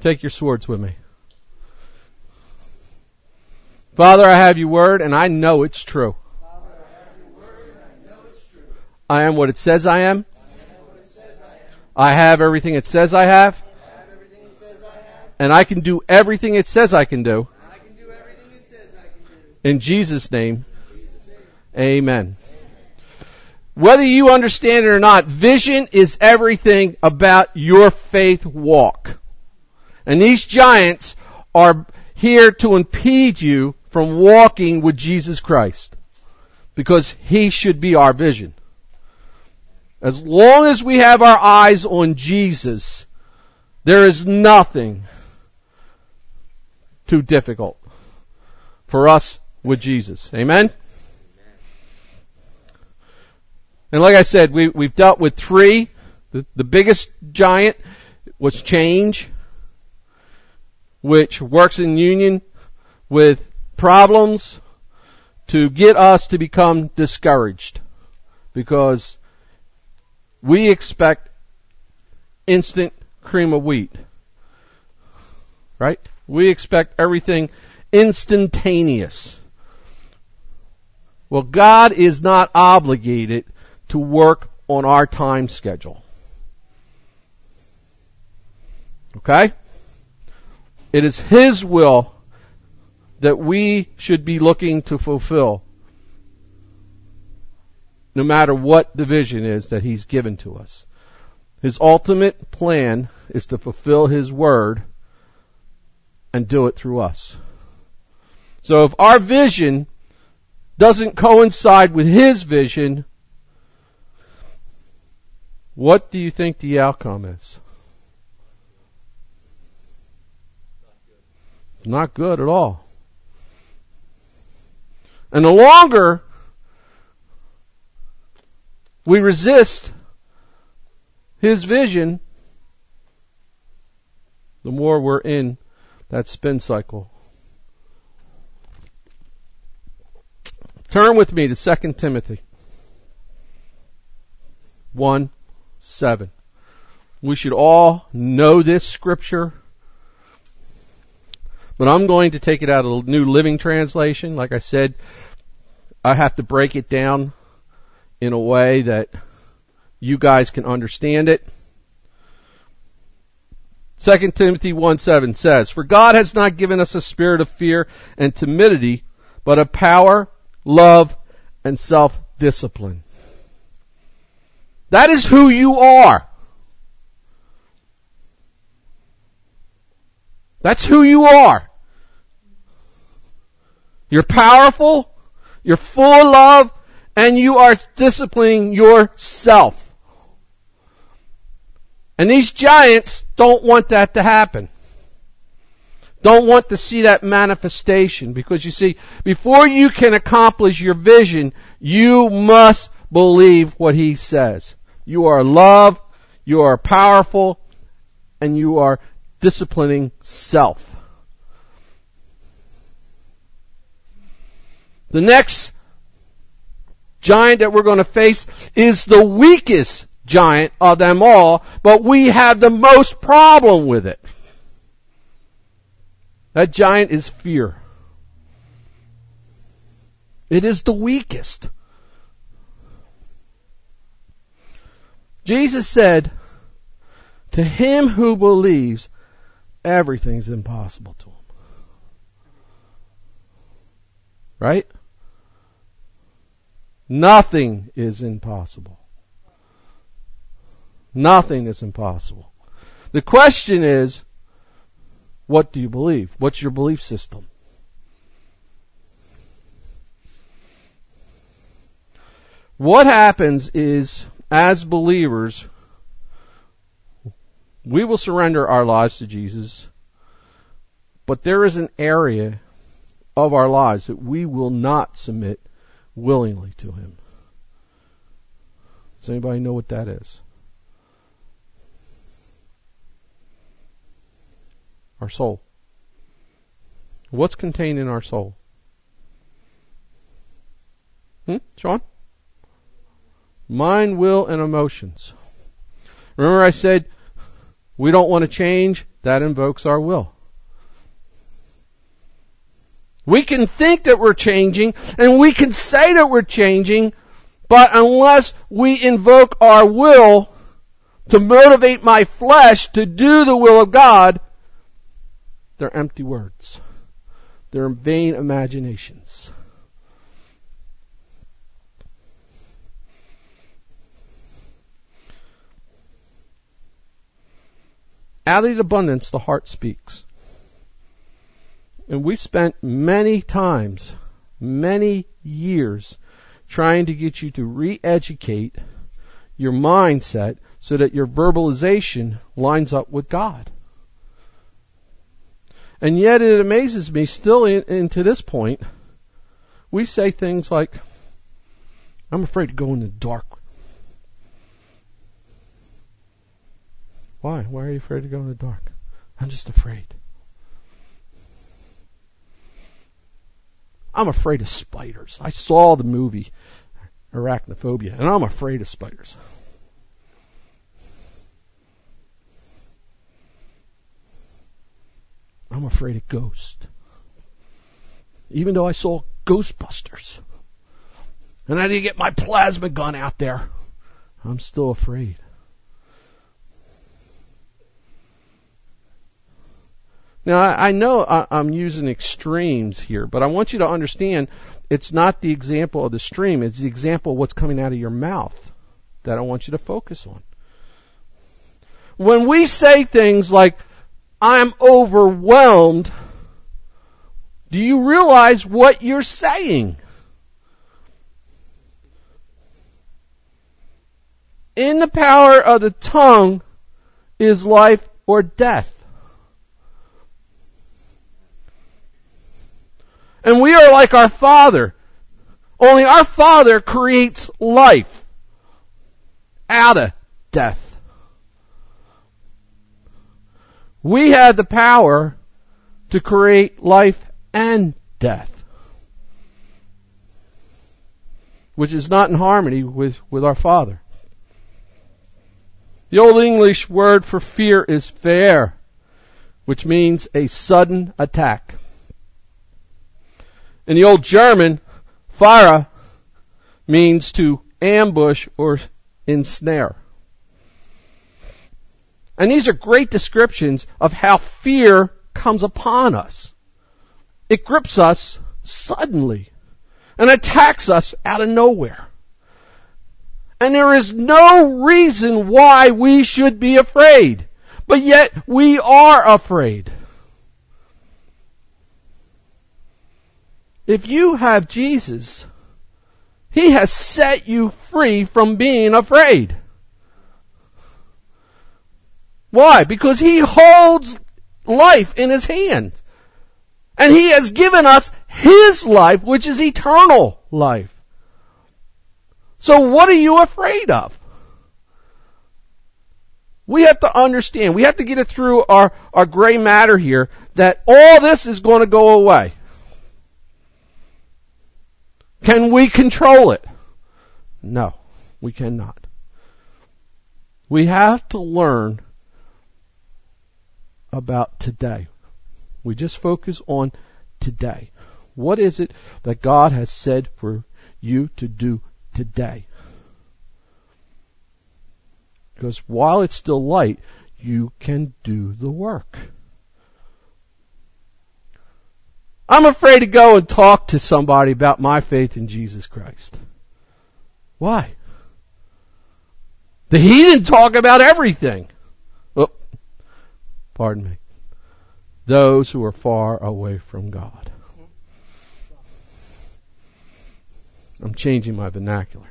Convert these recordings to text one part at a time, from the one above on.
Take your swords with me. Father, I have your word, and I know it's true. I am what it says I am. I have everything it says I have. And I can do everything it says I can do. In Jesus' name, amen. Whether you understand it or not, vision is everything about your faith walk. And these giants are here to impede you from walking with Jesus Christ, because He should be our vision. As long as we have our eyes on Jesus, there is nothing too difficult for us with Jesus. Amen? And like I said, we've dealt with three. The biggest giant was change, which works in union with problems to get us to become discouraged, because we expect instant cream of wheat. Right? We expect everything instantaneous. Well, God is not obligated to work on our time schedule. Okay? It is His will that we should be looking to fulfill, no matter what the vision is that He's given to us. His ultimate plan is to fulfill His word and do it through us. So if our vision doesn't coincide with His vision, what do you think the outcome is? Not good at all. And the longer we resist His vision, the more we're in that spin cycle. Turn with me to 2 Timothy 1:7. We should all know this scripture, but I'm going to take it out of the New Living Translation. Like I said, I have to break it down in a way that you guys can understand it. 2 Timothy 1:7 says, "For God has not given us a spirit of fear and timidity, but of power, love, and self-discipline." That is who you are. That's who you are. You're powerful, you're full of love, and you are disciplining yourself. And these giants don't want that to happen. Don't want to see that manifestation, because you see, before you can accomplish your vision, you must believe what He says. You are loved, you are powerful, and you are disciplining self. The next giant that we're going to face is the weakest giant of them all, but we have the most problem with it. That giant is fear. It is the weakest. Jesus said, "To him who believes, everything's impossible to him." Right? Nothing is impossible. Nothing is impossible. The question is, what do you believe? What's your belief system? What happens is, as believers, we will surrender our lives to Jesus, but there is an area of our lives that we will not submit willingly to Him. Does anybody know what that is? Our soul. What's contained in our soul? Sean? Mind, will, and emotions. Remember I said we don't want to change that invokes our will. We can think that we're changing, and we can say that we're changing, but unless we invoke our will to motivate my flesh to do the will of God, they're empty words. They're vain imaginations. Out of the abundance, the heart speaks. And we spent many times, many years, trying to get you to re-educate your mindset so that your verbalization lines up with God. And yet it amazes me, still to this point, we say things like, I'm afraid to go in the dark. Why? Why are you afraid to go in the dark? I'm just afraid. I'm afraid of spiders. I saw the movie Arachnophobia, and I'm afraid of spiders. I'm afraid of ghosts. Even though I saw Ghostbusters, and I didn't get my plasma gun out there, I'm still afraid. Now, I know I'm using extremes here, but I want you to understand it's not the example of the stream. It's the example of what's coming out of your mouth that I want you to focus on. When we say things like, I'm overwhelmed, do you realize what you're saying? In the power of the tongue is life or death. And we are like our Father. Only our Father creates life out of death. We have the power to create life and death, which is not in harmony with our Father. The Old English word for fear is fear, which means a sudden attack. In the Old German, Fahre means to ambush or ensnare. And these are great descriptions of how fear comes upon us. It grips us suddenly and attacks us out of nowhere. And there is no reason why we should be afraid, but yet we are afraid. If you have Jesus, He has set you free from being afraid. Why? Because He holds life in His hand. And He has given us His life, which is eternal life. So what are you afraid of? We have to understand, we have to get it through our gray matter here, that all this is going to go away. Can we control it? No, we cannot. We have to learn about today. We just focus on today. What is it that God has said for you to do today? Because while it's still light, you can do the work. I'm afraid to go and talk to somebody about my faith in Jesus Christ. Why? The heathen talk about everything. Oh, pardon me. Those who are far away from God. I'm changing my vernacular.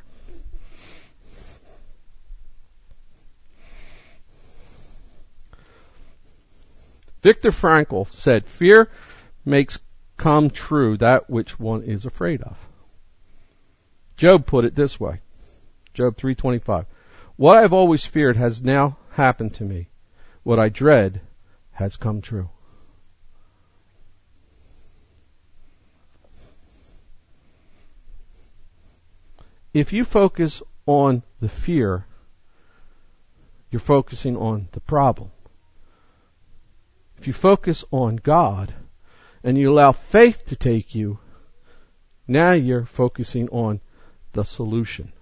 Viktor Frankl said, fear makes come true that which one is afraid of. Job put it this way. Job 3:25. What I've always feared has now happened to me. What I dread has come true. If you focus on the fear, you're focusing on the problem. If you focus on God and you allow faith to take you, now you're focusing on the solution.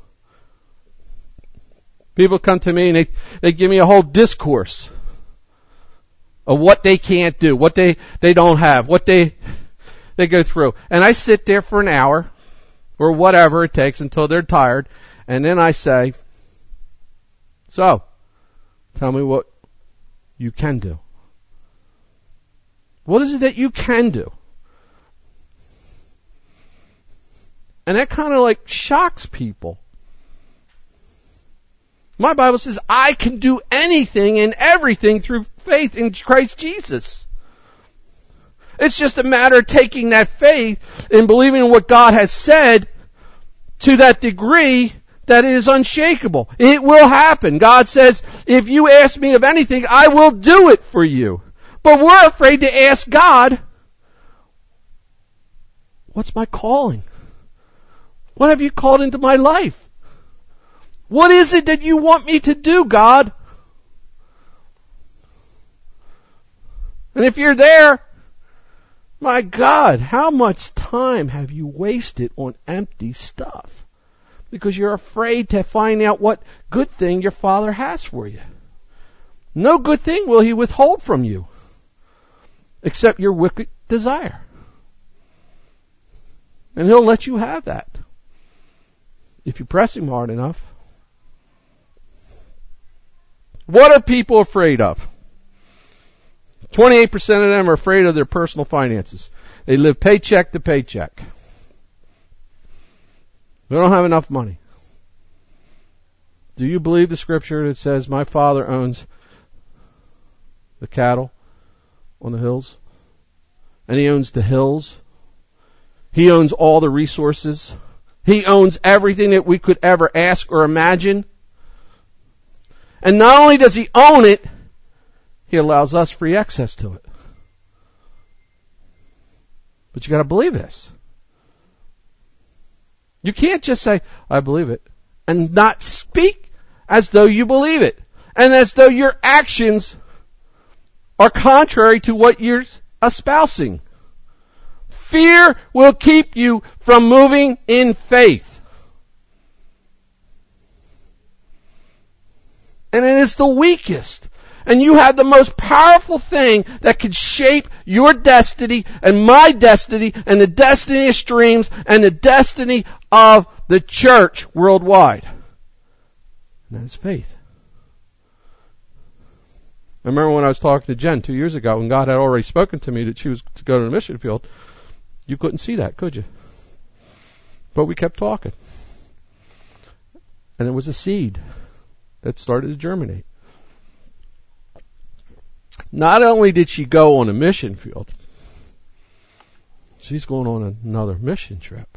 People come to me and they give me a whole discourse of what they can't do, what they don't have, what they go through. And I sit there for an hour or whatever it takes until they're tired, and then I say, so, tell me what you can do. What is it that you can do? And that kind of like shocks people. My Bible says I can do anything and everything through faith in Christ Jesus. It's just a matter of taking that faith and believing in what God has said to that degree that it is unshakable. It will happen. God says, if you ask me of anything, I will do it for you. But we're afraid to ask God, what's my calling? What have you called into my life? What is it that you want me to do, God? And if you're there, my God, how much time have you wasted on empty stuff? Because you're afraid to find out what good thing your Father has for you. No good thing will He withhold from you, except your wicked desire. And He'll let you have that, if you press Him hard enough. What are people afraid of? 28% of them are afraid of their personal finances. They live paycheck to paycheck. They don't have enough money. Do you believe the scripture that says, my Father owns the cattle on the hills? And He owns the hills. He owns all the resources. He owns everything that we could ever ask or imagine. And not only does He own it, He allows us free access to it. But you got to believe this. You can't just say, I believe it, and not speak as though you believe it, and as though your actions are contrary to what you're espousing. Fear will keep you from moving in faith. And it is the weakest. And you have the most powerful thing that can shape your destiny and my destiny and the destiny of Streams and the destiny of the church worldwide. And that is faith. I remember when I was talking to Jen 2 years ago, when God had already spoken to me that she was to go to the mission field. You couldn't see that, could you? But we kept talking. And it was a seed that started to germinate. Not only did she go on a mission field, she's going on another mission trip.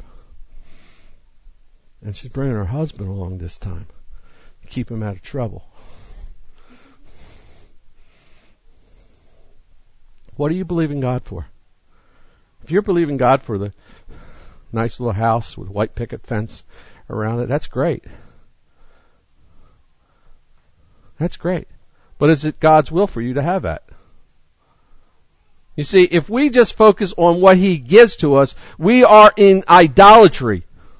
And she's bringing her husband along this time to keep him out of trouble. What do you believe in God for? If you're believing God for the nice little house with white picket fence around it, that's great. That's great. But is it God's will for you to have that? You see, if we just focus on what He gives to us, we are in idolatry.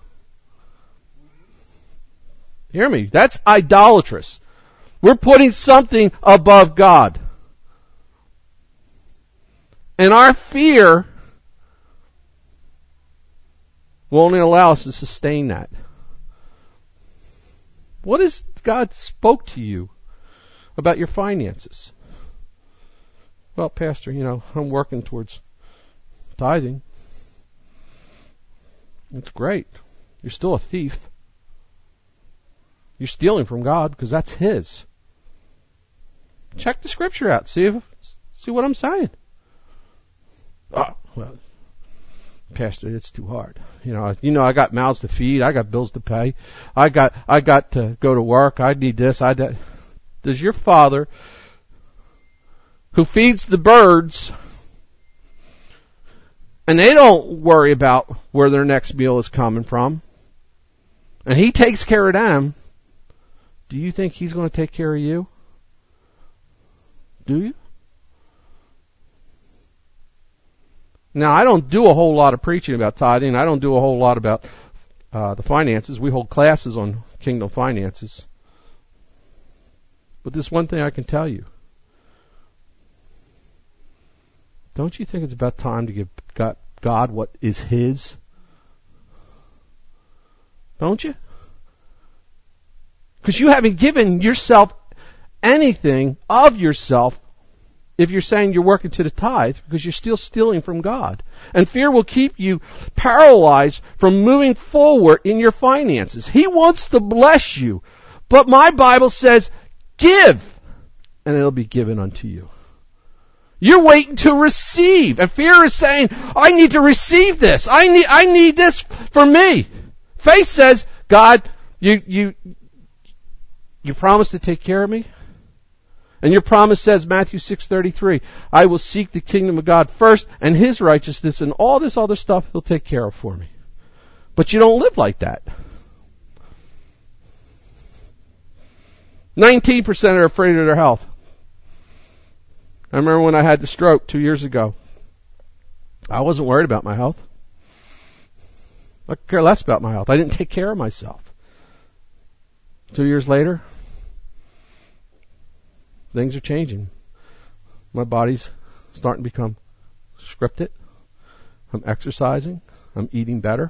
Hear me? That's idolatrous. We're putting something above God. And our fear will only allow us to sustain that. What has God spoke to you about your finances? Well, Pastor, I'm working towards tithing. It's great. You're still a thief. You're stealing from God because that's His. Check the scripture out. See what I'm saying. Oh, well, Pastor, it's too hard. I got mouths to feed. I got bills to pay. I got to go to work. I need this. That. Does your Father, who feeds the birds, and they don't worry about where their next meal is coming from, and He takes care of them, do you think He's going to take care of you? Do you? Now, I don't do a whole lot of preaching about tithing. I don't do a whole lot about the finances. We hold classes on kingdom finances. But this one thing I can tell you. Don't you think it's about time to give God what is His? Don't you? Because you haven't given yourself anything of yourself if you're saying you're working to the tithe, because you're still stealing from God. And fear will keep you paralyzed from moving forward in your finances. He wants to bless you. But my Bible says, give, and it'll be given unto you. You're waiting to receive. And fear is saying, I need to receive this. I need this for me. Faith says, God, you promised to take care of me? And your promise says, Matthew 6:33, I will seek the kingdom of God first and His righteousness, and all this other stuff He'll take care of for me. But you don't live like that. 19% are afraid of their health. I remember when I had the stroke 2 years ago. I wasn't worried about my health. I could care less about my health. I didn't take care of myself. 2 years later, things are changing. My body's starting to become scripted. I'm exercising. I'm eating better.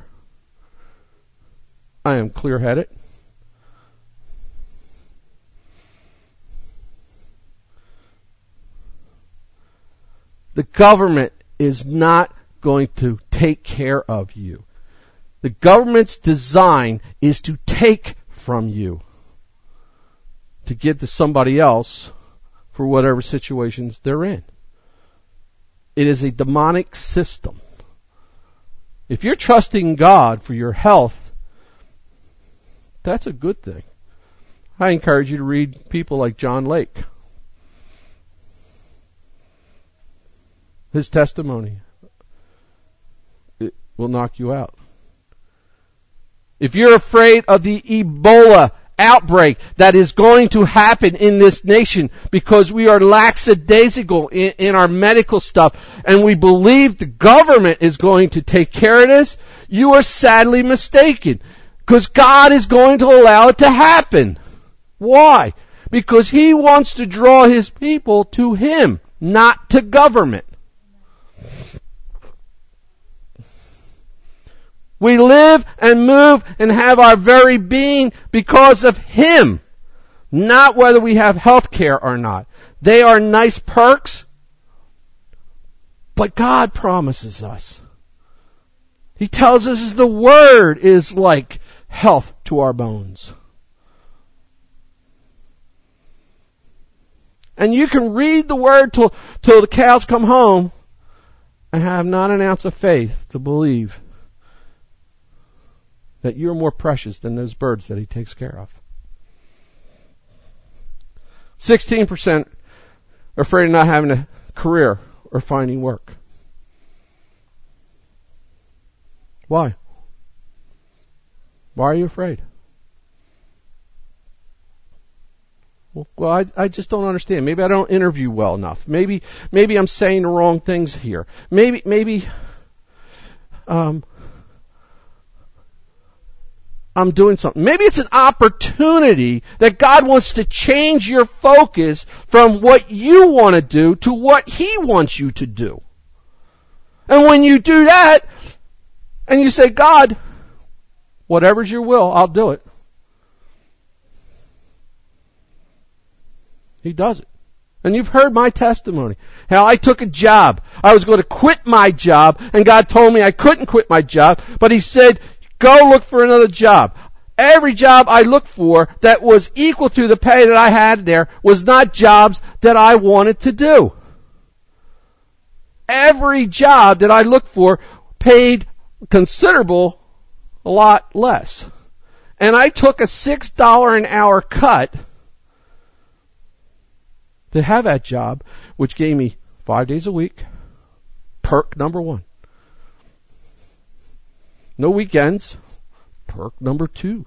I am clear-headed. The government is not going to take care of you. The government's design is to take from you, to give to somebody else for whatever situations they're in. It is a demonic system. If you're trusting God for your health, that's a good thing. I encourage you to read people like John Lake. His testimony, it will knock you out. If you're afraid of the Ebola outbreak that is going to happen in this nation because we are lackadaisical in our medical stuff and we believe the government is going to take care of this, you are sadly mistaken. Because God is going to allow it to happen. Why? Because He wants to draw His people to Him, not to government. We live and move and have our very being because of Him, not whether we have health care or not. They are nice perks, but God promises us. He tells us the Word is like health to our bones. And you can read the Word till the cows come home and have not an ounce of faith to believe that you're more precious than those birds that He takes care of. 16% are afraid of not having a career or finding work. Why? Why are you afraid? Well, I just don't understand. Maybe I don't interview well enough. Maybe I'm saying the wrong things here. Maybe I'm doing something. Maybe it's an opportunity that God wants to change your focus from what you want to do to what He wants you to do. And when you do that, and you say, God, whatever's your will, I'll do it. He does it. And you've heard my testimony. How I took a job. I was going to quit my job, and God told me I couldn't quit my job, but He said, go look for another job. Every job I looked for that was equal to the pay that I had there was not jobs that I wanted to do. Every job that I looked for paid considerable, a lot less. And I took a $6 an hour cut to have that job, which gave me 5 days a week. Perk number 1. No weekends. Perk number 2.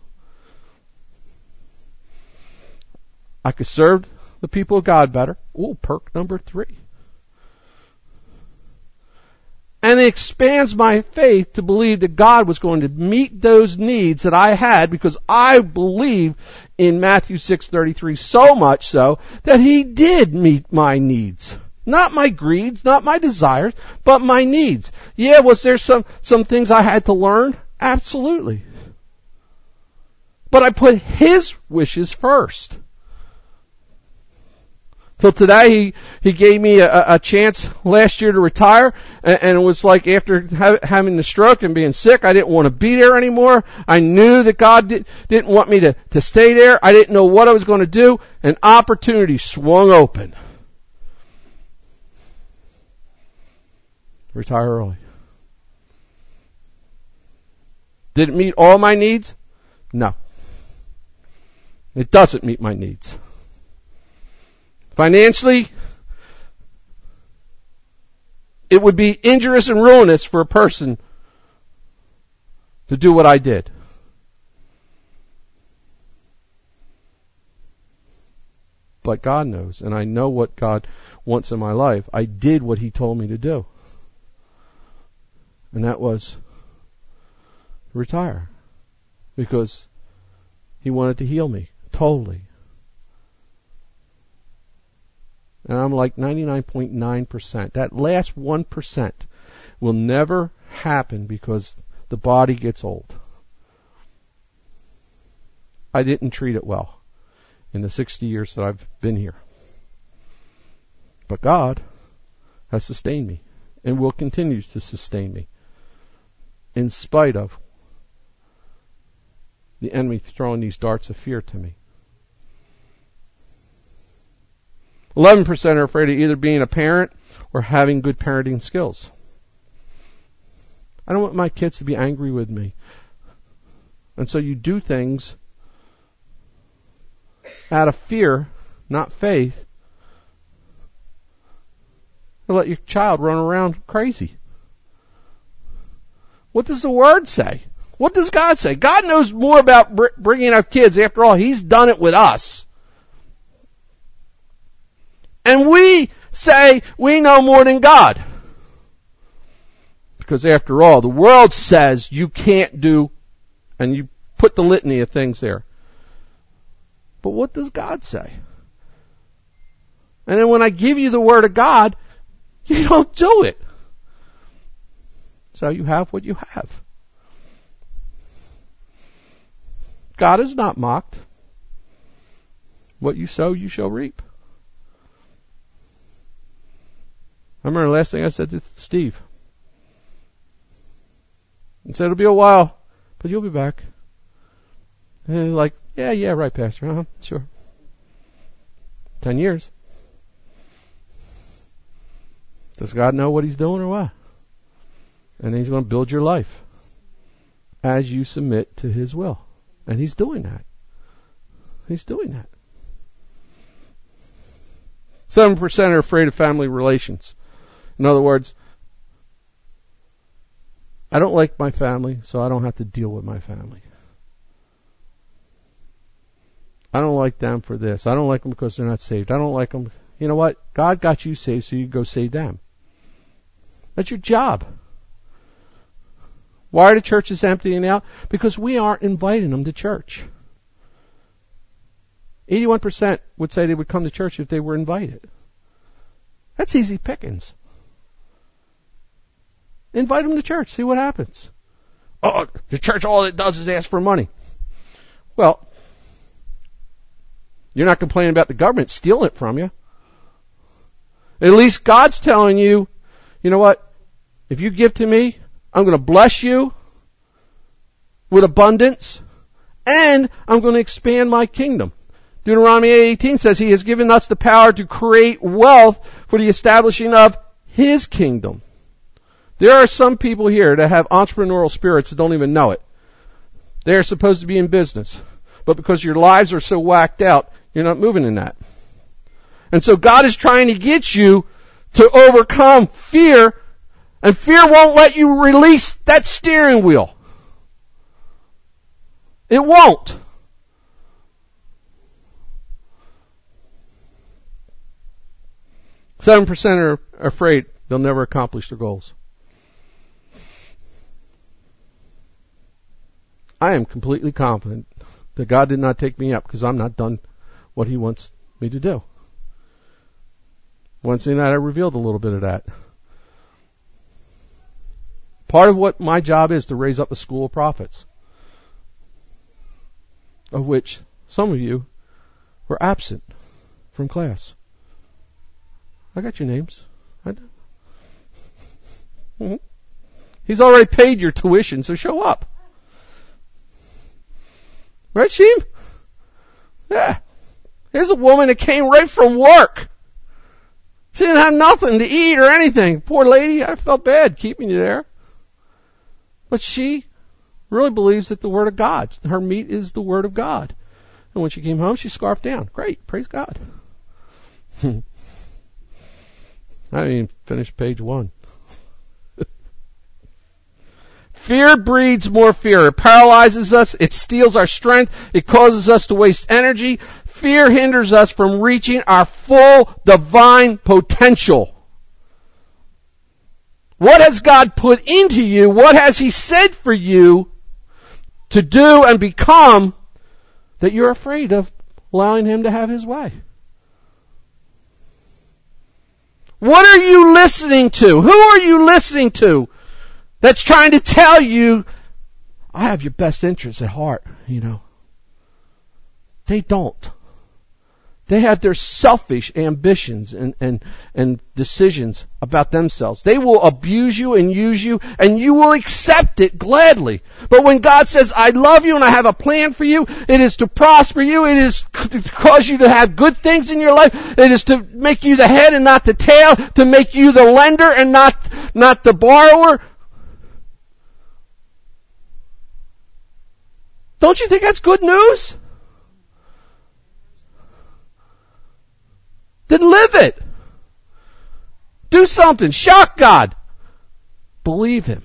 I could serve the people of God better. Ooh, perk number 3. And it expands my faith to believe that God was going to meet those needs that I had, because I believe in Matthew 6:33 so much so that He did meet my needs. Not my greeds, not my desires, but my needs. Yeah, was there some things I had to learn? Absolutely. But I put His wishes first. Till today, he gave me a chance last year to retire, and it was like after having the stroke and being sick, I didn't want to be there anymore. I knew that God didn't want me to stay there. I didn't know what I was going to do. An opportunity swung open. Retire early. Did it meet all my needs? No. It doesn't meet my needs. Financially, it would be injurious and ruinous for a person to do what I did. But God knows, and I know what God wants in my life. I did what He told me to do. And that was retire. Because He wanted to heal me totally. And I'm like 99.9%. That last 1% will never happen because the body gets old. I didn't treat it well in the 60 years that I've been here. But God has sustained me and will continue to sustain me in spite of the enemy throwing these darts of fear to me. 11% are afraid of either being a parent or having good parenting skills. I don't want my kids to be angry with me. And so you do things out of fear, not faith, to let your child run around crazy. What does the Word say? What does God say? God knows more about bringing up kids. After all, He's done it with us. And we say we know more than God. Because after all, the world says you can't do, and you put the litany of things there. But what does God say? And then when I give you the Word of God, you don't do it. So you have what you have. God is not mocked. What you sow, you shall reap. I remember the last thing I said to Steve. I said, it'll be a while, but you'll be back. And he's like, yeah, right, Pastor. Sure. 10 years. Does God know what He's doing or what? And He's going to build your life as you submit to His will. And He's doing that. He's doing that. 7% are afraid of family relations. In other words, I don't like my family, so I don't have to deal with my family. I don't like them for this. I don't like them because they're not saved. I don't like them. You know what? God got you saved, so you go save them. That's your job. Why are the churches emptying out? Because we aren't inviting them to church. 81% would say they would come to church if they were invited. That's easy pickings. Invite them to church. See what happens. Oh, the church, all it does is ask for money. Well, you're not complaining about the government stealing it from you. At least God's telling you, you know what? If you give to me, I'm going to bless you with abundance, and I'm going to expand my kingdom. Deuteronomy 8:18 says He has given us the power to create wealth for the establishing of His kingdom. There are some people here that have entrepreneurial spirits that don't even know it. They're supposed to be in business. But because your lives are so whacked out, you're not moving in that. And so God is trying to get you to overcome fear, and fear won't let you release that steering wheel. It won't. Seven percent are afraid they'll never accomplish their goals. I am completely confident that God did not take me up because I'm not done what He wants me to do. Wednesday night I revealed a little bit of that. Part of what my job is to raise up a school of prophets, of which some of you were absent from class. I got your names. I do. Mm-hmm. He's already paid your tuition, so show up. Right, Sheem? Yeah. Here's a woman that came right from work. She didn't have nothing to eat or anything. Poor lady, I felt bad keeping you there. But she really believes that the Word of God, her meat is the Word of God. And when she came home, she scarfed down. Great, praise God. I didn't even finish page 1. Fear breeds more fear. It paralyzes us. It steals our strength. It causes us to waste energy. Fear hinders us from reaching our full divine potential. What has God put into you? What has He said for you to do and become that you're afraid of allowing Him to have His way? What are you listening to? Who are you listening to that's trying to tell you, I have your best interests at heart, you know? They don't. They have their selfish ambitions and decisions about themselves. They will abuse you and use you, and you will accept it gladly. But when God says, I love you and I have a plan for you, it is to prosper you, it is to cause you to have good things in your life, it is to make you the head and not the tail, to make you the lender and not the borrower. Don't you think that's good news? Then live it. Do something. Shock God. Believe Him.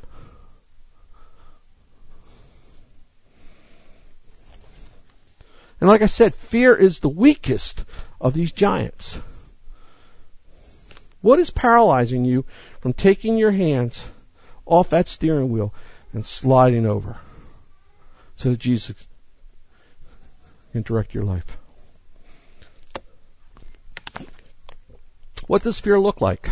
And like I said, fear is the weakest of these giants. What is paralyzing you from taking your hands off that steering wheel and sliding over so that Jesus can direct your life? What does fear look like?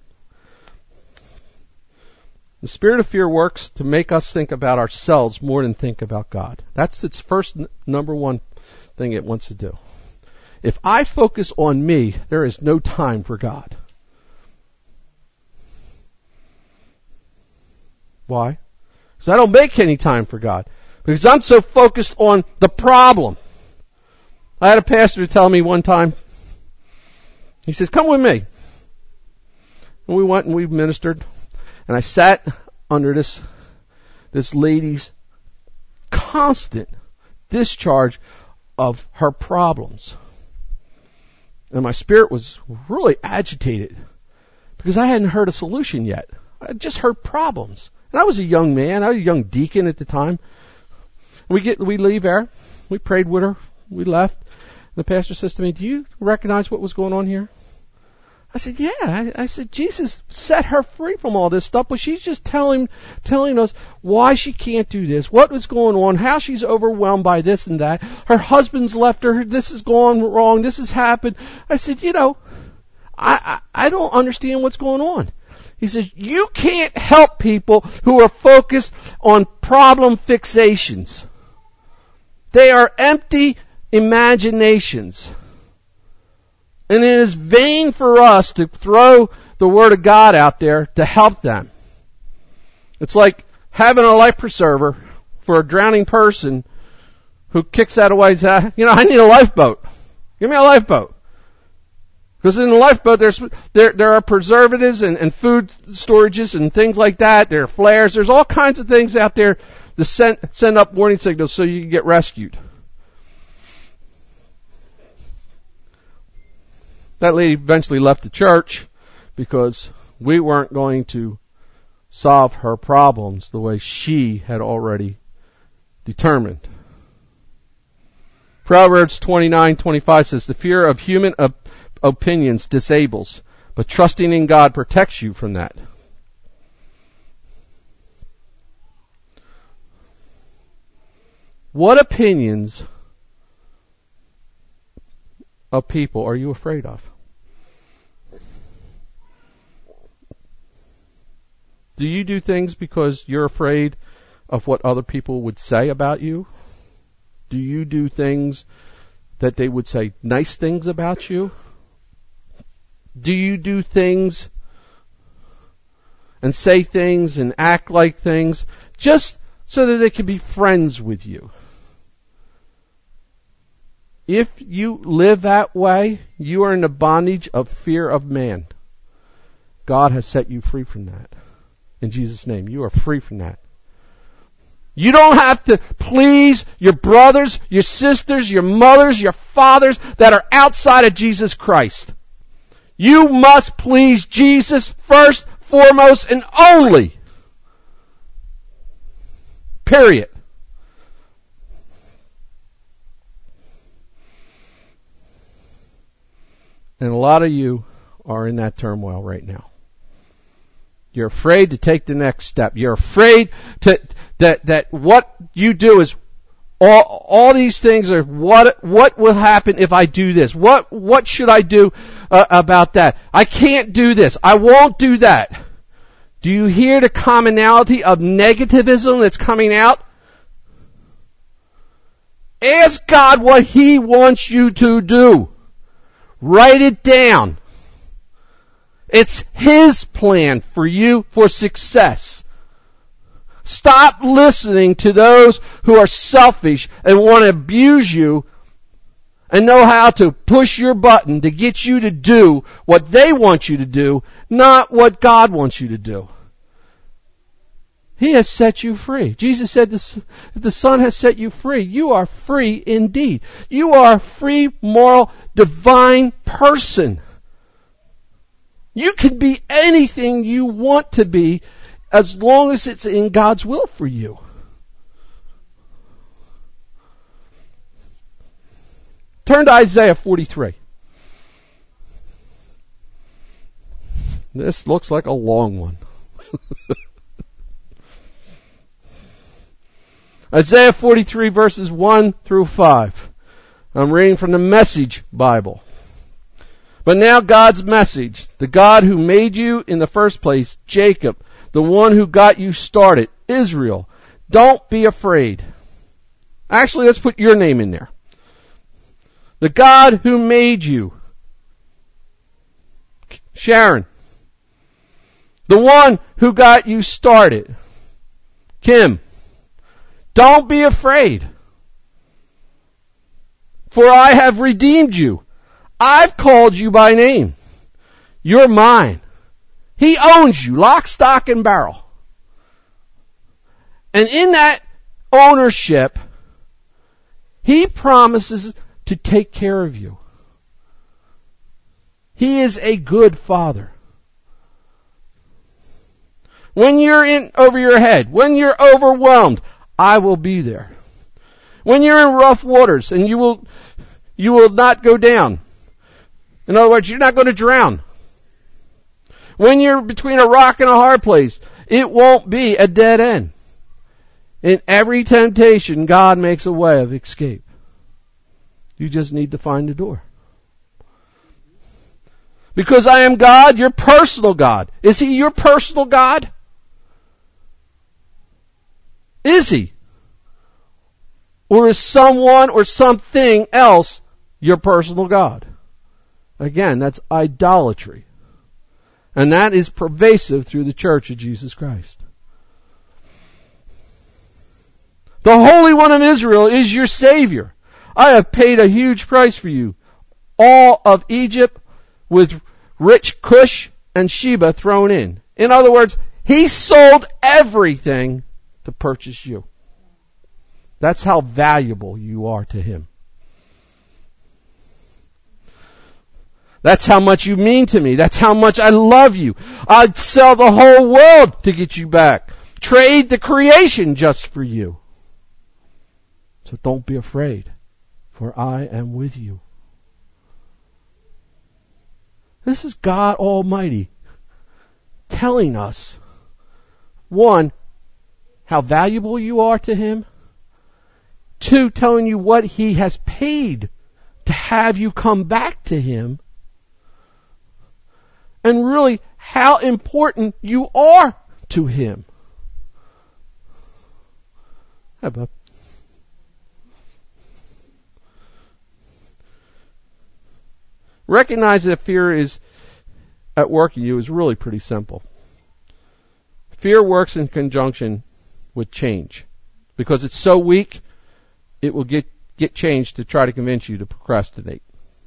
The spirit of fear works to make us think about ourselves more than think about God. That's its first number one thing it wants to do. If I focus on me, there is no time for God. Why? Because I don't make any time for God. Because I'm so focused on the problem. I had a pastor tell me one time, he says, come with me. And we went and we ministered. And I sat under this lady's constant discharge of her problems. And my spirit was really agitated because I hadn't heard a solution yet. I had just heard problems. And I was a young man. I was a young deacon at the time. We leave there. We prayed with her. We left. The pastor says to me, do you recognize what was going on here? I said, yeah. I said, Jesus set her free from all this stuff, but she's just telling us why she can't do this, what was going on, how she's overwhelmed by this and that. Her husband's left her, this has gone wrong, this has happened. I said, I don't understand what's going on. He says, you can't help people who are focused on problem fixations. They are empty imaginations. And it is vain for us to throw the Word of God out there to help them. It's like having a life preserver for a drowning person who kicks that away and says, I need a lifeboat. Give me a lifeboat. Because in the lifeboat there are preservatives and food storages and things like that. There are flares. There's all kinds of things out there to send up warning signals so you can get rescued. That lady eventually left the church because we weren't going to solve her problems the way she had already determined. Proverbs 29:25 says, the fear of human opinions disables, but trusting in God protects you from that. What opinions of people are you afraid of? Do you do things because you're afraid of what other people would say about you? Do you do things that they would say nice things about you? Do you do things and say things and act like things just so that they can be friends with you? If you live that way, you are in the bondage of fear of man. God has set you free from that. In Jesus' name, you are free from that. You don't have to please your brothers, your sisters, your mothers, your fathers that are outside of Jesus Christ. You must please Jesus first, foremost, and only. Period. And a lot of you are in that turmoil right now. You're afraid to take the next step. You're afraid that what you do is all these things are what will happen if I do this? What should I do about that? I can't do this. I won't do that. Do you hear the commonality of negativism that's coming out? Ask God what He wants you to do. Write it down. It's His plan for you for success. Stop listening to those who are selfish and want to abuse you and know how to push your button to get you to do what they want you to do, not what God wants you to do. He has set you free. Jesus said, if the Son has set you free, you are free indeed. You are a free, moral, divine person. You can be anything you want to be as long as it's in God's will for you. Turn to Isaiah 43. This looks like a long one. Isaiah 43 verses 1 through 5. I'm reading from the Message Bible. But now God's message, the God who made you in the first place, Jacob, the one who got you started, Israel, don't be afraid. Actually, let's put your name in there. The God who made you, Sharon. The one who got you started, Kim. Don't be afraid, for I have redeemed you. I've called you by name. You're mine. He owns you, lock, stock, and barrel. And in that ownership, He promises to take care of you. He is a good Father. When you're in over your head, when you're overwhelmed, I will be there. When you're in rough waters and you will not go down. In other words, you're not going to drown. When you're between a rock and a hard place, it won't be a dead end. In every temptation, God makes a way of escape. You just need to find the door. Because I am God, your personal God. Is He your personal God? Is He? Or is someone or something else your personal God? Again, that's idolatry. And that is pervasive through the Church of Jesus Christ. The Holy One of Israel is your Savior. I have paid a huge price for you. All of Egypt with rich Cush and Sheba thrown in. In other words, He sold everything to purchase you. That's how valuable you are to Him. That's how much you mean to me. That's how much I love you. I'd sell the whole world to get you back. Trade the creation just for you. So don't be afraid, for I am with you. This is God Almighty telling us, one, how valuable you are to Him, 2, telling you what He has paid to have you come back to Him. And really how important you are to Him. Hi, Bob. Recognize that fear is at work in you is really pretty simple. Fear works in conjunction with change. Because it's so weak, it will get changed to try to convince you to procrastinate.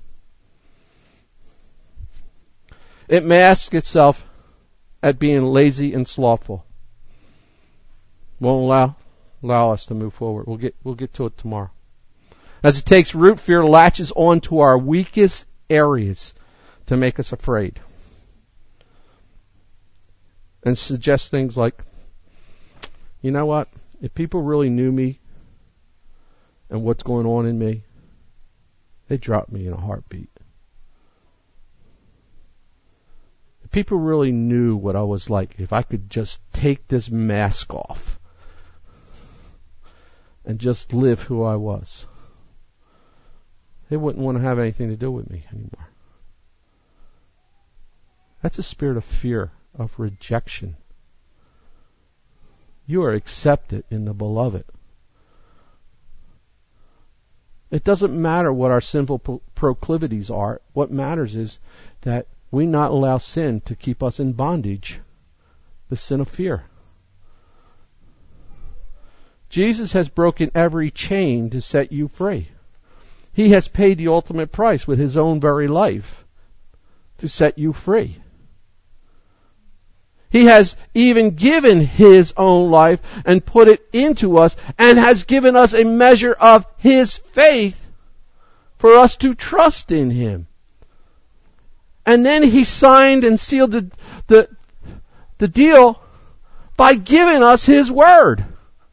It masks itself at being lazy and slothful. Won't allow us to move forward. We'll get to it tomorrow. As it takes root, fear latches on to our weakest areas to make us afraid. And suggests things like, you know what? If people really knew me and what's going on in me, they'd drop me in a heartbeat. If people really knew what I was like, if I could just take this mask off and just live who I was, they wouldn't want to have anything to do with me anymore. That's a spirit of fear, of rejection. You are accepted in the beloved. It doesn't matter what our sinful proclivities are. What matters is that we not allow sin to keep us in bondage, the sin of fear. Jesus has broken every chain to set you free. He has paid the ultimate price with His own very life to set you free. He has even given His own life and put it into us and has given us a measure of His faith for us to trust in Him. And then He signed and sealed the deal by giving us His word.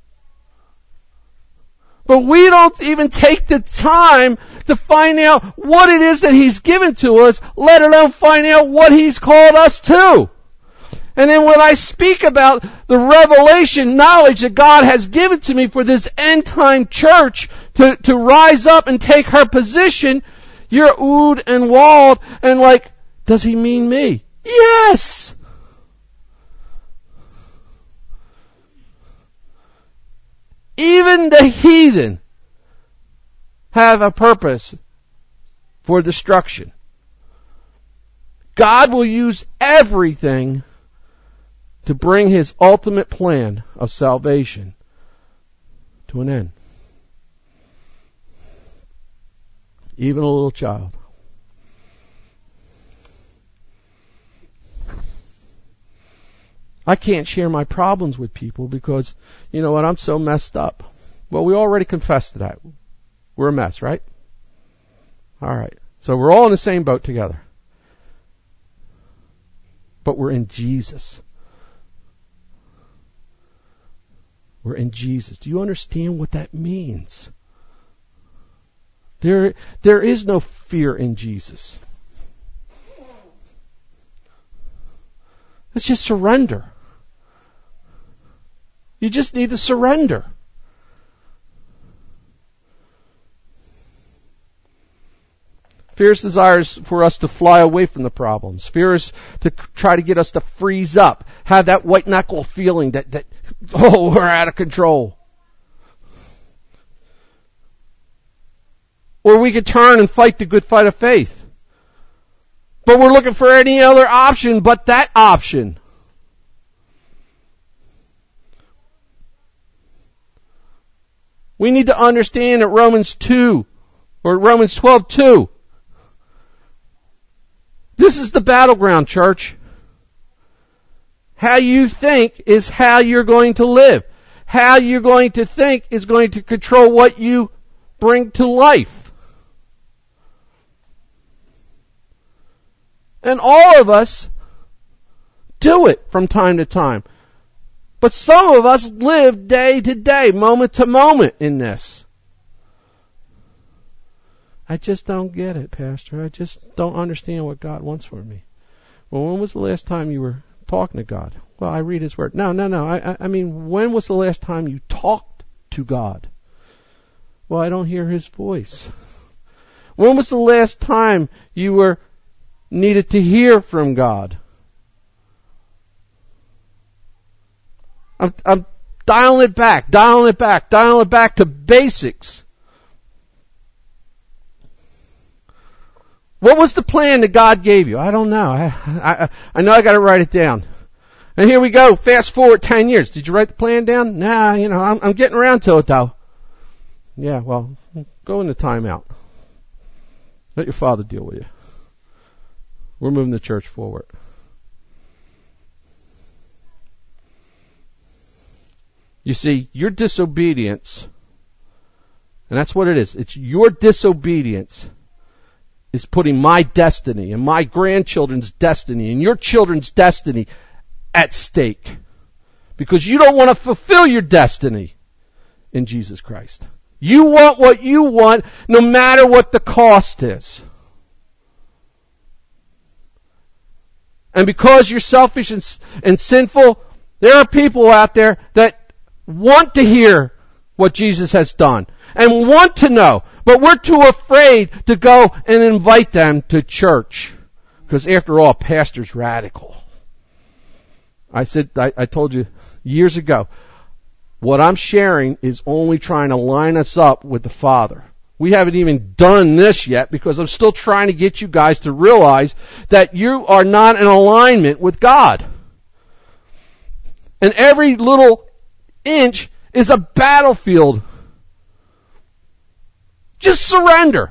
But we don't even take the time to find out what it is that He's given to us, let alone find out what He's called us to. And then when I speak about the revelation knowledge that God has given to me for this end time church to rise up and take her position, you're oohed and walled and like, does He mean me? Yes! Even the heathen have a purpose for destruction. God will use everything to bring His ultimate plan of salvation to an end. Even a little child. I can't share my problems with people because, you know what, I'm so messed up. Well, we already confessed to that. We're a mess, right? All right. So we're all in the same boat together. But we're in Jesus. We're in Jesus. Do you understand what that means? There is no fear in Jesus. It's just surrender. You just need to surrender. Fear's desires for us to fly away from the problems. Fear is to try to get us to freeze up, have that white knuckle feeling that we're out of control. Or we could turn and fight the good fight of faith. But we're looking for any other option but that option. We need to understand that Romans 2, or Romans 12:2. This is the battleground, church. How you think is how you're going to live. How you're going to think is going to control what you bring to life. And all of us do it from time to time. But some of us live day to day, moment to moment in this. I just don't get it, Pastor. I just don't understand what God wants for me. Well, when was the last time you were talking to God? Well, I read His Word. No. I mean, when was the last time you talked to God? Well, I don't hear His voice. When was the last time you needed to hear from God? I'm dialing it back to basics. What was the plan that God gave you? I don't know. I know I got to write it down. And here we go. Fast forward 10 years. Did you write the plan down? Nah, I'm getting around to it though. Yeah, well, go into timeout. Let your Father deal with you. We're moving the church forward. You see, your disobedience, and that's what it is. It's your disobedience is putting my destiny and my grandchildren's destiny and your children's destiny at stake. Because you don't want to fulfill your destiny in Jesus Christ. You want what you want no matter what the cost is. And because you're selfish and sinful, there are people out there that want to hear what Jesus has done and want to know, but we're too afraid to go and invite them to church. Because after all, pastor's radical. I told you years ago, what I'm sharing is only trying to line us up with the Father. We haven't even done this yet because I'm still trying to get you guys to realize that you are not in alignment with God. And every little inch is a battlefield. Just surrender.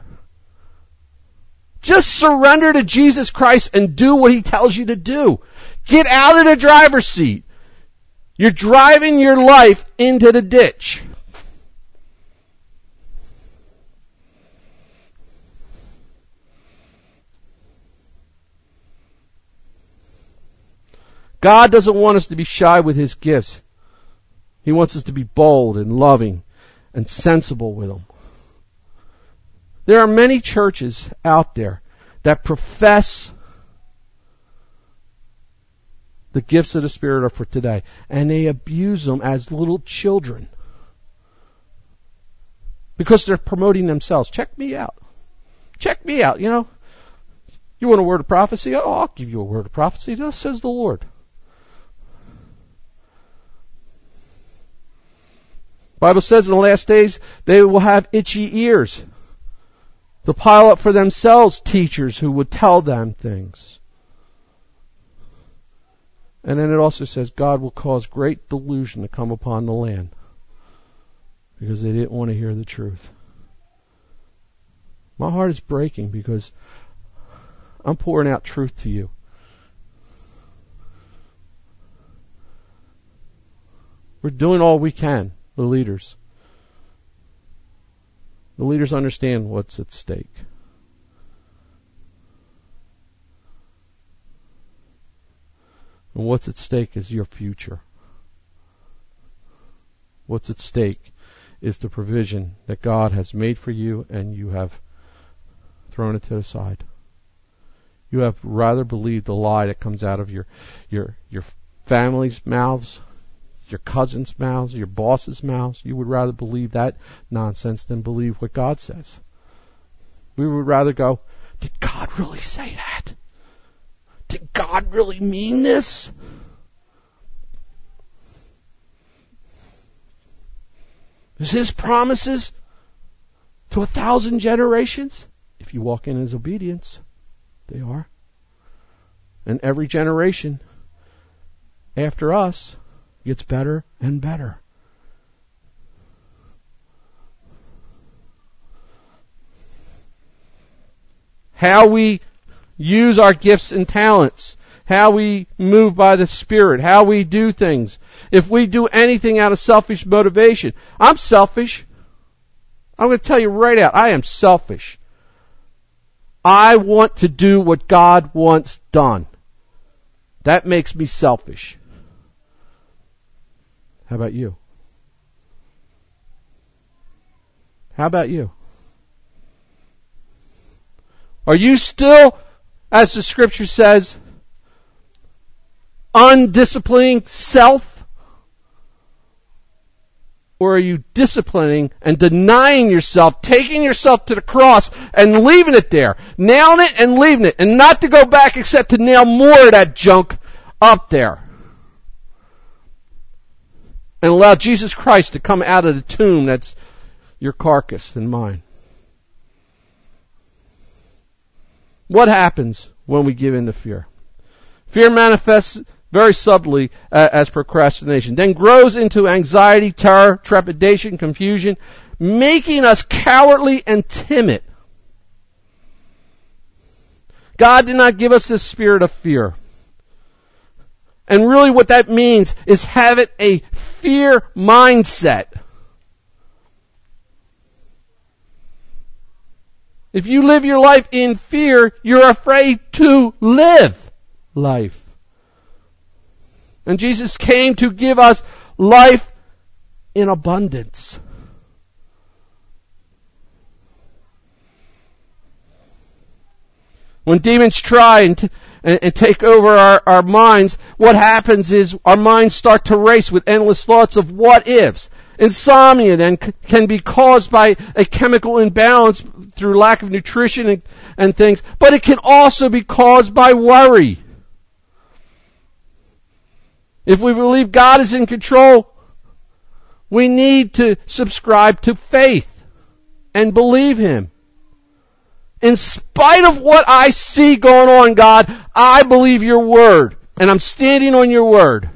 Just surrender to Jesus Christ and do what He tells you to do. Get out of the driver's seat. You're driving your life into the ditch. God doesn't want us to be shy with His gifts. He wants us to be bold and loving and sensible with them. There are many churches out there that profess the gifts of the Spirit are for today, and they abuse them as little children because they're promoting themselves. Check me out. Check me out. You want a word of prophecy? Oh, I'll give you a word of prophecy. Thus says the Lord. The Bible says in the last days they will have itchy ears to pile up for themselves teachers who would tell them things. And then it also says God will cause great delusion to come upon the land because they didn't want to hear the truth. My heart is breaking because I'm pouring out truth to you. We're doing all we can, the leaders. The leaders understand what's at stake. And what's at stake is your future. What's at stake is the provision that God has made for you, and you have thrown it to the side. You have rather believed the lie that comes out of your family's mouths, your cousins' mouths, your boss's mouths. You would rather believe that nonsense than believe what God says. We would rather go, did God really say that? Did God really mean this? Is His promises to 1,000 generations? If you walk in His obedience, they are. And every generation after us gets better and better. How we use our gifts and talents, how we move by the Spirit, how we do things. If we do anything out of selfish motivation, I'm selfish. I'm going to tell you right out, I am selfish. I want to do what God wants done. That makes me selfish. How about you? How about you? Are you still, as the Scripture says, undisciplining self? or are you disciplining and denying yourself, taking yourself to the cross and leaving it there, nailing it and leaving it, and not to go back except to nail more of that junk up there? And allow Jesus Christ to come out of the tomb that's your carcass and mine. What happens when we give in to fear? Fear manifests very subtly as procrastination, then grows into anxiety, terror, trepidation, confusion, making us cowardly and timid. God did not give us this spirit of fear. And really what that means is having a fear mindset. If you live your life in fear, you're afraid to live life. And Jesus came to give us life in abundance. When demons try and take over our minds, what happens is our minds start to race with endless thoughts of what ifs. Insomnia then can be caused by a chemical imbalance through lack of nutrition and things, but it can also be caused by worry. If we believe God is in control, we need to subscribe to faith and believe Him. In spite of what I see going on, God, I believe your word, and I'm standing on your word.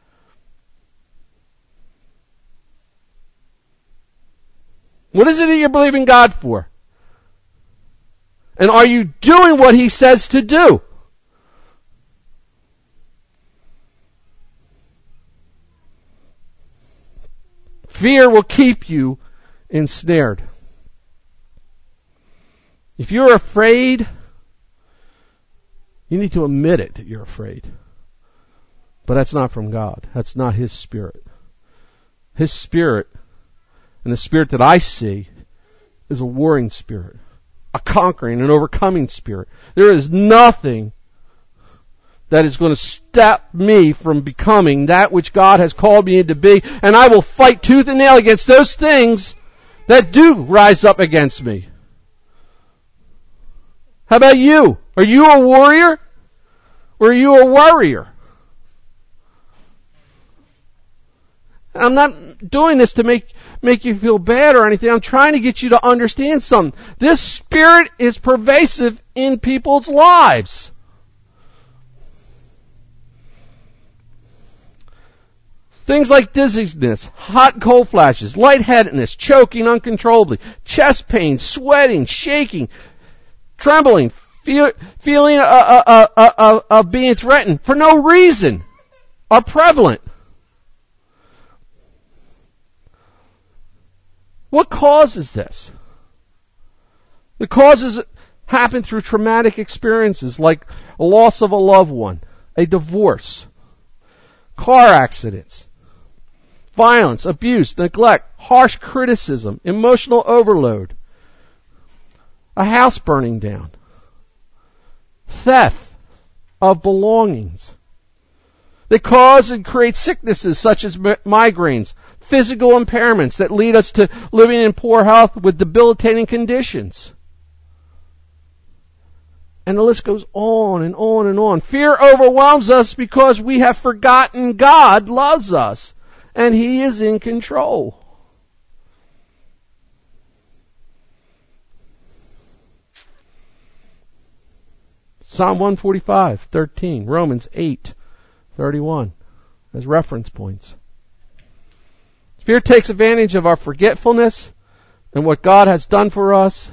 What is it that you're believing God for? And are you doing what He says to do? Fear will keep you ensnared. If you're afraid, you need to admit it that you're afraid. But that's not from God. That's not His Spirit. His Spirit, and the Spirit that I see, is a warring spirit, a conquering and overcoming spirit. There is nothing that is going to stop me from becoming that which God has called me to be, and I will fight tooth and nail against those things that do rise up against me. How about you? Are you a warrior or are you a worrier? I'm not doing this to make you feel bad or anything. I'm trying to get you to understand something. This spirit is pervasive in people's lives. Things like dizziness, hot and cold flashes, lightheadedness, choking uncontrollably, chest pain, sweating, shaking, trembling, feeling of being threatened for no reason are prevalent. What causes this? The causes happen through traumatic experiences like a loss of a loved one, a divorce, car accidents, violence, abuse, neglect, harsh criticism, emotional overload, a house burning down, theft of belongings. They cause and create sicknesses such as migraines, physical impairments that lead us to living in poor health with debilitating conditions. And the list goes on and on and on. Fear overwhelms us because we have forgotten God loves us and He is in control. Psalm 145:13, Romans 8:31 as reference points. Fear takes advantage of our forgetfulness and what God has done for us,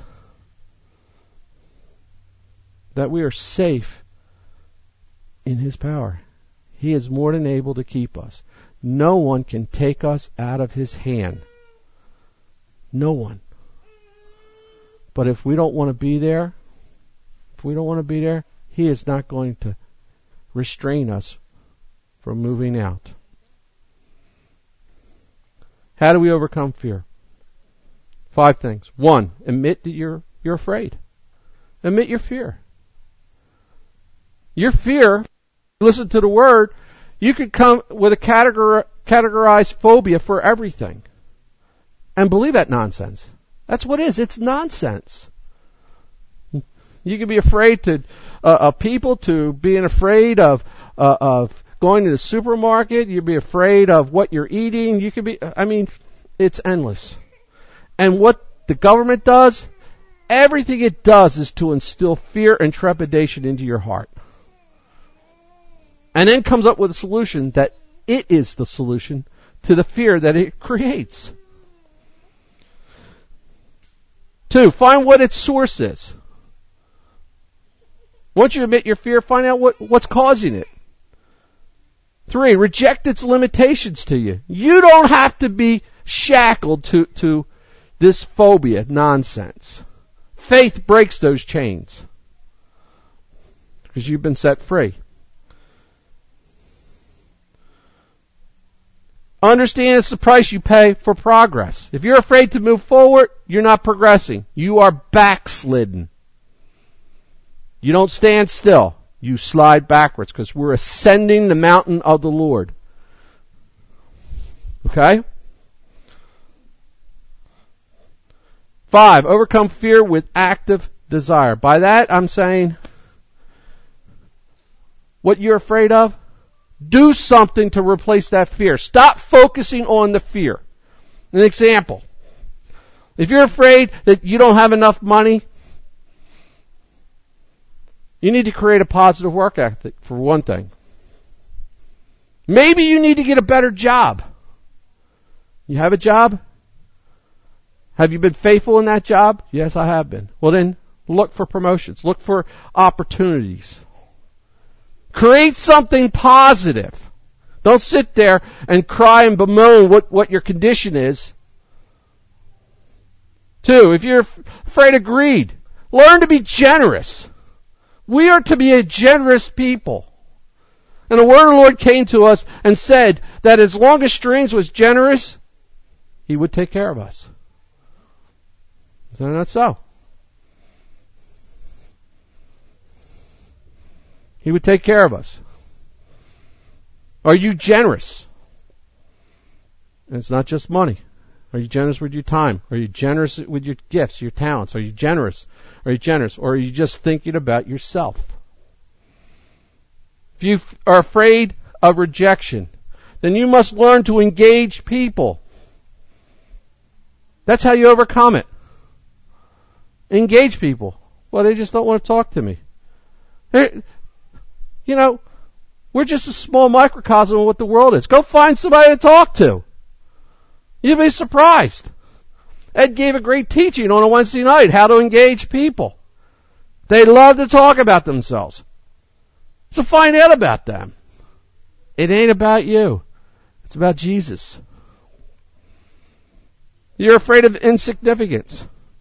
that we are safe in His power. He is more than able to keep us. No one can take us out of His hand. No one. But if we don't want to be there, He is not going to restrain us from moving out. How do we overcome fear? 5 things. 1, admit that you're afraid. Admit your fear. Your fear, listen to the word, you could come with a categorized phobia for everything. and believe that nonsense. That's what it is. It's nonsense. You can be afraid of people, to being afraid of going to the supermarket. You can be afraid of what you're eating. You can be, it's endless. And what the government does, everything it does is to instill fear and trepidation into your heart. And then comes up with a solution that it is the solution to the fear that it creates. 2, find what its source is. Once you admit your fear, find out what's causing it. 3, reject its limitations to you. You don't have to be shackled to this phobia nonsense. Faith breaks those chains because you've been set free. Understand it's the price you pay for progress. If you're afraid to move forward, you're not progressing. You are backslidden. You don't stand still. You slide backwards because we're ascending the mountain of the Lord. Okay? 5, overcome fear with active desire. By that, I'm saying what you're afraid of, do something to replace that fear. Stop focusing on the fear. An example. If you're afraid that you don't have enough money, you need to create a positive work ethic, for one thing. Maybe you need to get a better job. You have a job? Have you been faithful in that job? Yes, I have been. Well then, look for promotions. Look for opportunities. Create something positive. Don't sit there and cry and bemoan what your condition is. 2, if you're afraid of greed, learn to be generous. We are to be a generous people. And the word of the Lord came to us and said that as long as Strings was generous, He would take care of us. Is that not so? He would take care of us. Are you generous? And it's not just money. Are you generous with your time? Are you generous with your gifts, your talents? Are you generous? Are you generous? Or are you just thinking about yourself? If you are afraid of rejection, then you must learn to engage people. That's how you overcome it. Engage people. Well, they just don't want to talk to me. We're just a small microcosm of what the world is. Go find somebody to talk to. You'll be surprised. Ed gave a great teaching on a Wednesday night, how to engage people. They love to talk about themselves. So find out about them. It ain't about you. It's about Jesus. You're afraid of insignificance.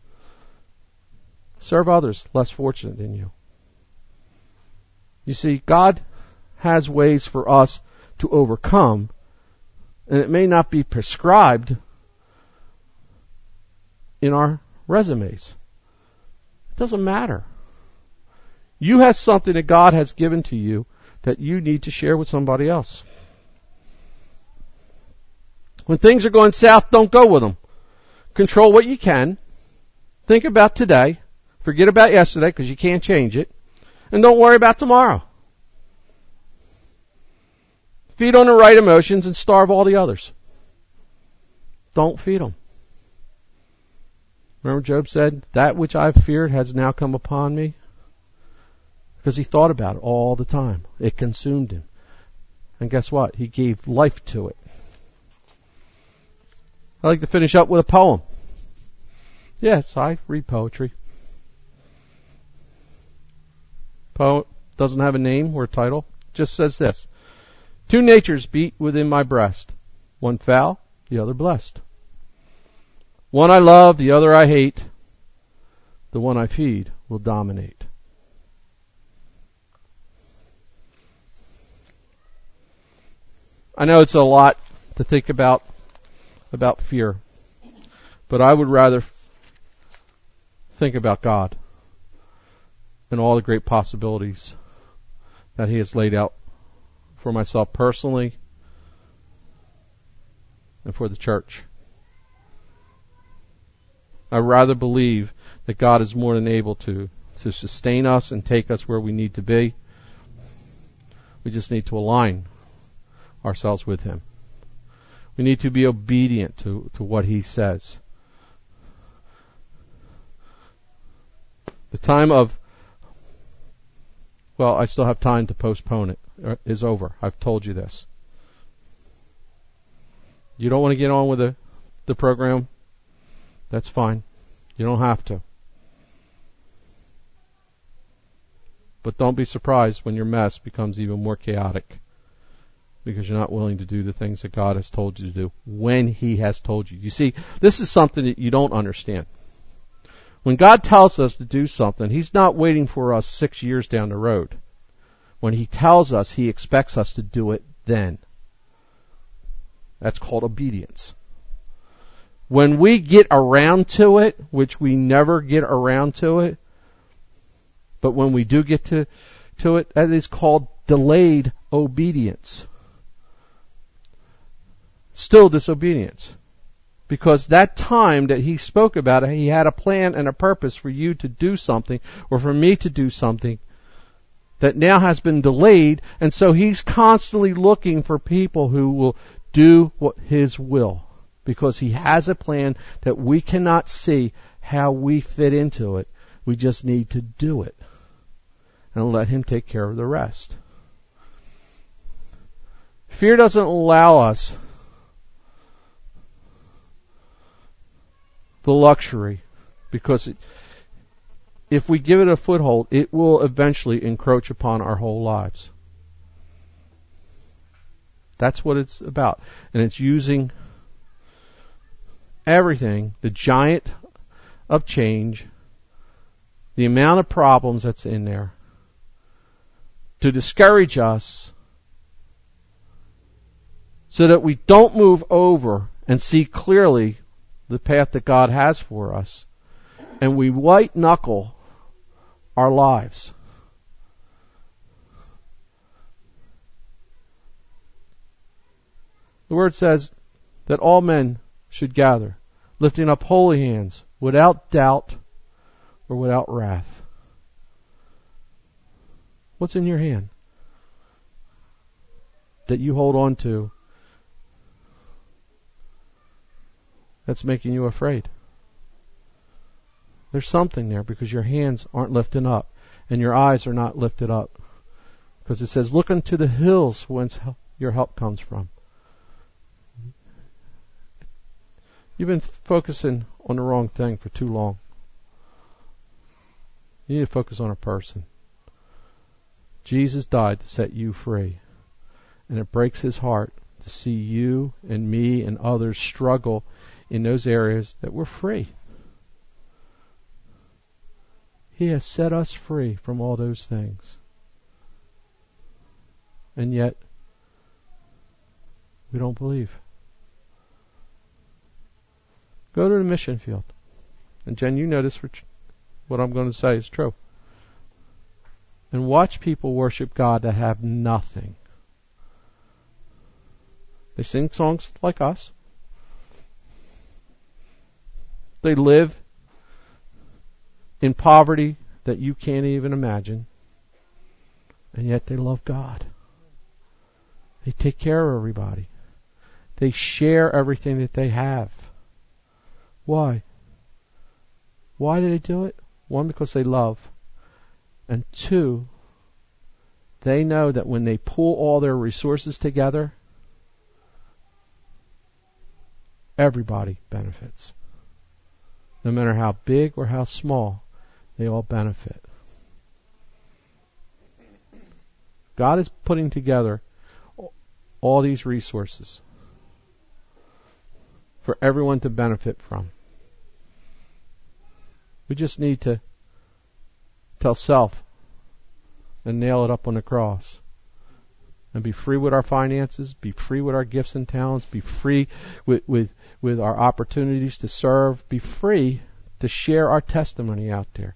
Serve others less fortunate than you. You see, God has ways for us to overcome, and it may not be prescribed in our resumes. It doesn't matter. You have something that God has given to you that you need to share with somebody else. When things are going south, don't go with them. Control what you can. Think about today. Forget about yesterday because you can't change it. And don't worry about tomorrow. Feed on the right emotions and starve all the others. Don't feed them. Remember Job said, that which I've feared has now come upon me? Because he thought about it all the time. It consumed him. And guess what? He gave life to it. I like to finish up with a poem. Yes, I read poetry. Poem doesn't have a name or a title. Just says this. Two natures beat within my breast. One foul, the other blessed. One I love, the other I hate. The one I feed will dominate. I know it's a lot to think about fear, but I would rather think about God and all the great possibilities that He has laid out for myself personally and for the church. I rather believe that God is more than able to sustain us and take us where we need to be. We just need to align ourselves with Him. We need to be obedient to what He says. The time of, well, I still have time to postpone it, is over. I've told you this. You don't want to get on with the program? That's fine. You don't have to. But don't be surprised when your mess becomes even more chaotic because you're not willing to do the things that God has told you to do when He has told you. You see, this is something that you don't understand. When God tells us to do something, He's not waiting for us 6 years down the road. When He tells us, He expects us to do it then. That's called obedience. When we get around to it, which we never get around to it, but when we do get to it, that is called delayed obedience. Still disobedience. Because that time that He spoke about, He had a plan and a purpose for you to do something, or for me to do something, that now has been delayed, and so He's constantly looking for people who will do what His will. Because He has a plan that we cannot see how we fit into it. We just need to do it. And let Him take care of the rest. Fear doesn't allow us the luxury, because if we give it a foothold, it will eventually encroach upon our whole lives. That's what it's about. And it's using everything, the giant of change, the amount of problems that's in there, to discourage us so that we don't move over and see clearly the path that God has for us, and we white knuckle our lives. The Word says that all men should gather, lifting up holy hands, without doubt or without wrath. What's in your hand that you hold on to that's making you afraid? There's something there because your hands aren't lifting up and your eyes are not lifted up. Because it says, look unto the hills whence your help comes from. You've been focusing on the wrong thing for too long. You need to focus on a person. Jesus died to set you free. And it breaks His heart to see you and me and others struggle in those areas that we're free. He has set us free from all those things. And yet, we don't believe. Go to the mission field. And Jen, you know this, what I'm going to say is true. And watch people worship God that have nothing. They sing songs like us. They live in poverty that you can't even imagine. And yet they love God. They take care of everybody. They share everything that they have. Why? Why do they do it? One, because they love. And two, they know that when they pull all their resources together, everybody benefits. No matter how big or how small, they all benefit. God is putting together all these resources for everyone to benefit from. We just need to tell self and nail it up on the cross. And be free with our finances, be free with our gifts and talents, be free with our opportunities to serve, be free to share our testimony out there.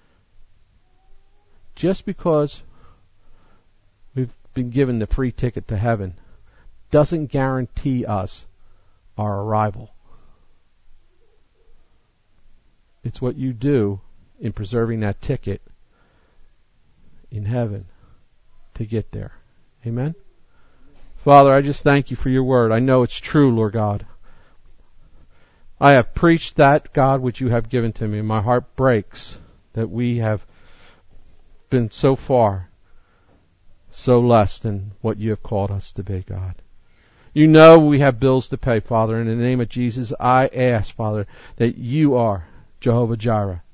Just because we've been given the free ticket to heaven doesn't guarantee us our arrival. It's what you do in preserving that ticket in heaven to get there. Amen? Father, I just thank you for your word. I know it's true, Lord God. I have preached that, God, which you have given to me. My heart breaks that we have been so far, so less than what you have called us to be, God. You know we have bills to pay, Father. In the name of Jesus, I ask, Father, that you are Jehovah Jireh.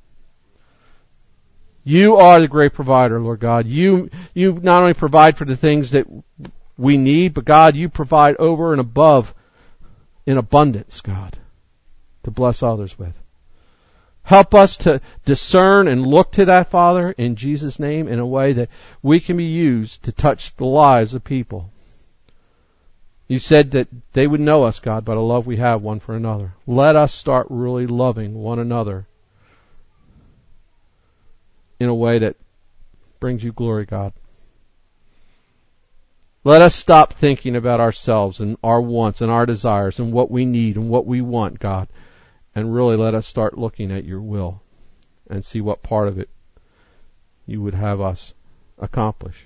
You are the great provider, Lord God. You not only provide for the things that we need, but God, you provide over and above in abundance, God, to bless others with. Help us to discern and look to that, Father, in Jesus' name, in a way that we can be used to touch the lives of people. You said that they would know us, God, by the love we have one for another. Let us start really loving one another in a way that brings you glory, God. Let us stop thinking about ourselves and our wants and our desires and what we need and what we want, God, and really let us start looking at your will and see what part of it you would have us accomplish.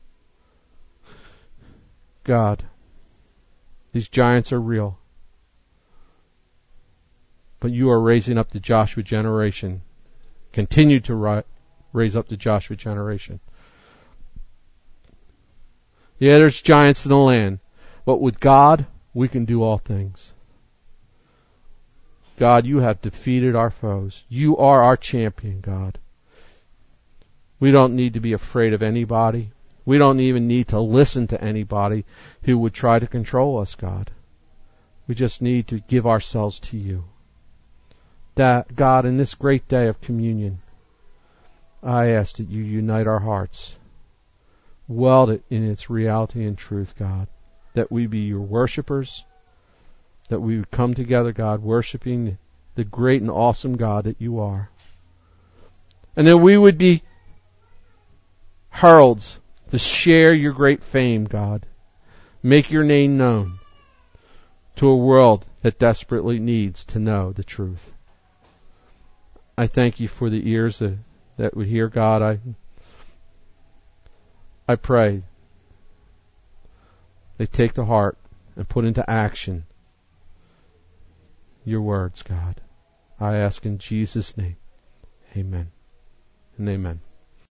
God, these giants are real, but you are raising up the Joshua generation. Continue to raise up the Joshua generation. Yeah, there's giants in the land, but with God, we can do all things. God, you have defeated our foes. You are our champion, God. We don't need to be afraid of anybody. We don't even need to listen to anybody who would try to control us, God. We just need to give ourselves to you. That, God, in this great day of communion, I ask that you unite our hearts. Weld it in its reality and truth, God. That we be your worshipers. That we would come together, God, worshiping the great and awesome God that you are. And that we would be heralds to share your great fame, God. Make your name known to a world that desperately needs to know the truth. I thank you for the ears that would hear, God. I pray they take to heart and put into action your words, God. I ask in Jesus' name. Amen and amen.